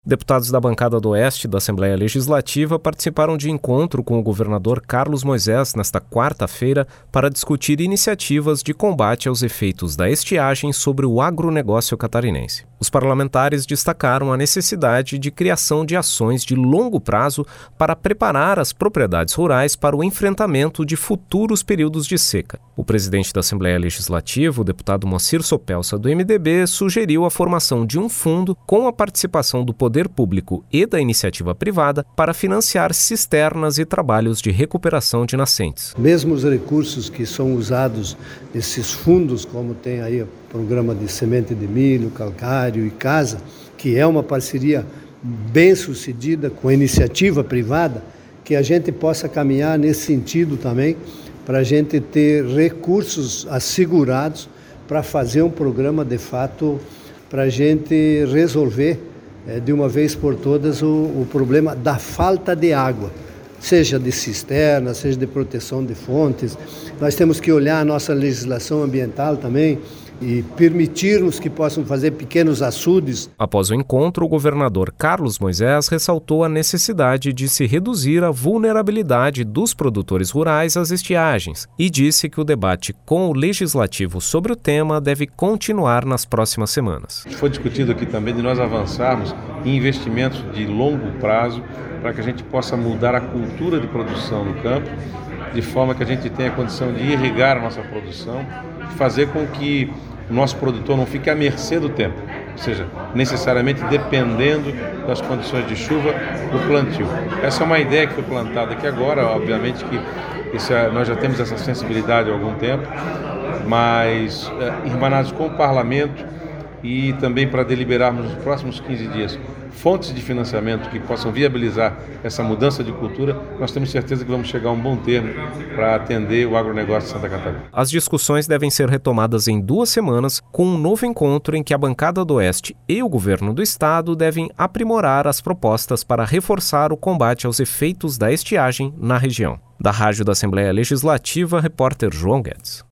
Deputados da bancada do Oeste da Assembleia Legislativa participaram de encontro com o governador Carlos Moisés nesta quarta-feira para discutir iniciativas de combate aos efeitos da estiagem sobre o agronegócio catarinense. Os parlamentares destacaram a necessidade de criação de ações de longo prazo para preparar as propriedades rurais para o enfrentamento de futuros períodos de seca. O presidente da Assembleia Legislativa, o deputado Moacir Sopelsa, do MDB, sugeriu a formação de um fundo com a participação do Poder Público e da iniciativa privada para financiar cisternas e trabalhos de recuperação de nascentes. Mesmo os recursos que são usados nesses fundos, como tem aí o programa de semente de milho, calcário e casa, que é uma parceria bem sucedida com a iniciativa privada, que a gente possa caminhar nesse sentido também, para a gente ter recursos assegurados para fazer um programa de fato, para a gente resolver de uma vez por todas o problema da falta de água, seja de cisterna, seja de proteção de fontes. Nós temos que olhar a nossa legislação ambiental também e permitirmos que possam fazer pequenos açudes. Após o encontro, o governador Carlos Moisés ressaltou a necessidade de se reduzir a vulnerabilidade dos produtores rurais às estiagens e disse que o debate com o Legislativo sobre o tema deve continuar nas próximas semanas. Foi discutido aqui também de nós avançarmos em investimentos de longo prazo para que a gente possa mudar a cultura de produção no campo, de forma que a gente tenha condição de irrigar a nossa produção, de fazer com que o nosso produtor não fique à mercê do tempo, ou seja, necessariamente dependendo das condições de chuva do plantio. Essa é uma ideia que foi plantada aqui agora, obviamente que nós já temos essa sensibilidade há algum tempo, mas irmanados com o Parlamento e também para deliberarmos nos próximos 15 dias fontes de financiamento que possam viabilizar essa mudança de cultura, nós temos certeza que vamos chegar a um bom termo para atender o agronegócio de Santa Catarina. As discussões devem ser retomadas em 2 semanas, com um novo encontro em que a bancada do Oeste e o governo do estado devem aprimorar as propostas para reforçar o combate aos efeitos da estiagem na região. Da Rádio da Assembleia Legislativa, repórter João Guedes.